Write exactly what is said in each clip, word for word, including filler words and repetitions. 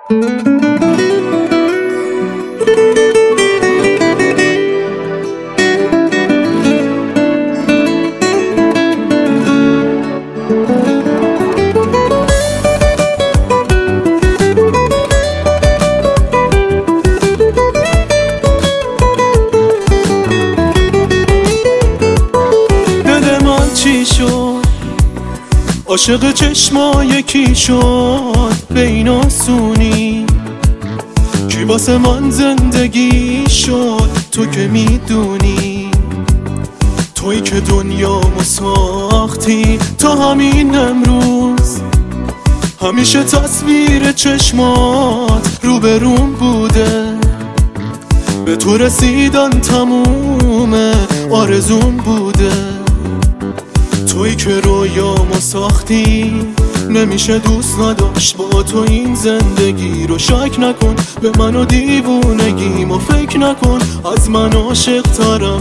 عاشق چشما یکی شد به این آسونی، کی واسه من زندگی شد تو که میدونی، تویی که دنیامو ساختی تا همین امروز، همیشه تصویر چشمات روبروم بوده، به تو رسیدن تموم آرزوم بوده، تویی که رویامو ساختی، نمیشه دوست نداشت با تو این زندگی رو. شک نکن به من و دیوونگیمو فکر نکن، از من عاشق ترم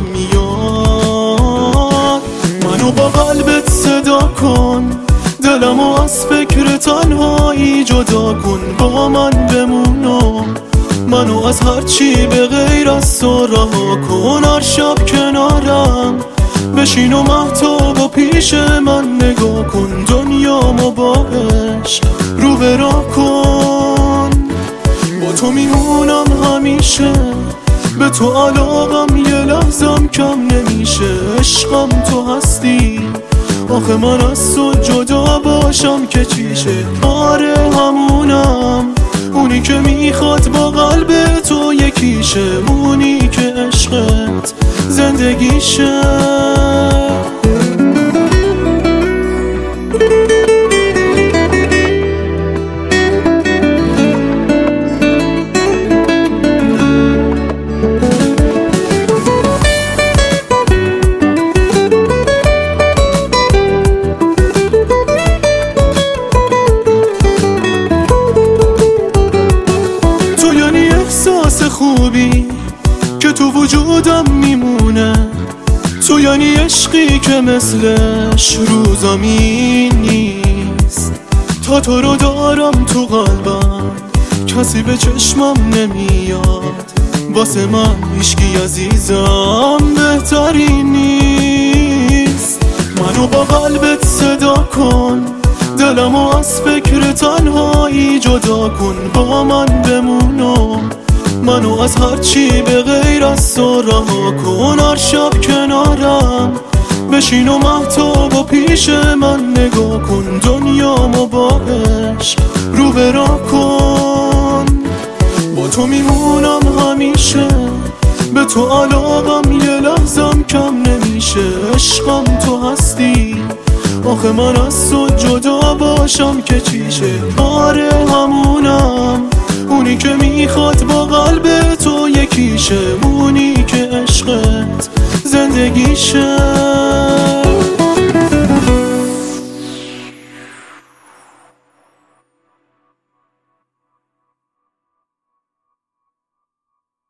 میاد. منو با قلبت صدا کن، دلمو از فکر تنهایی جدا کن، با من بمونو، منو از هرچی به غیر از تو رها کن. هر شب کنارم بشین و مهتاب و پیش من نگاه کن، دنیامو با عشق رو برا کن. با تو میمونم همیشه، به تو علاقم یه لحظم کم نمیشه، عشقم تو هستی، آخه من از تو جدا باشم که چیشه. آره همونم، اونی که میخواد با قلب تو یکیشه، اونی که عشقت زندگیشه. تو یعنی احساس خوبی که تو وجودم میمونه، تو یعنی عشقی که مثلش رو زمین نیست. تا تو رو دارم تو قلبم، کسی به چشمم نمیاد، واسه من هیچکی عزیزم بهتری نیست. منو با قلبت صدا کن، دلمو از فکر تنهایی جدا کن، با من بمونو، منو از هرچی به غیر از تو رها کن. هر شب کنارم بشین و مهتاب و پیش من نگاه کن، دنیامو با عشق رو برا کن. با تو میمونم همیشه، به تو علاقم یه لحظم کم نمیشه، عشقم تو هستی، آخه من از تو جدا باشم که چیشه. آره همونم، اونی که میخواد با قلب تو یکیشه، اونی که عشقت زندگیشه.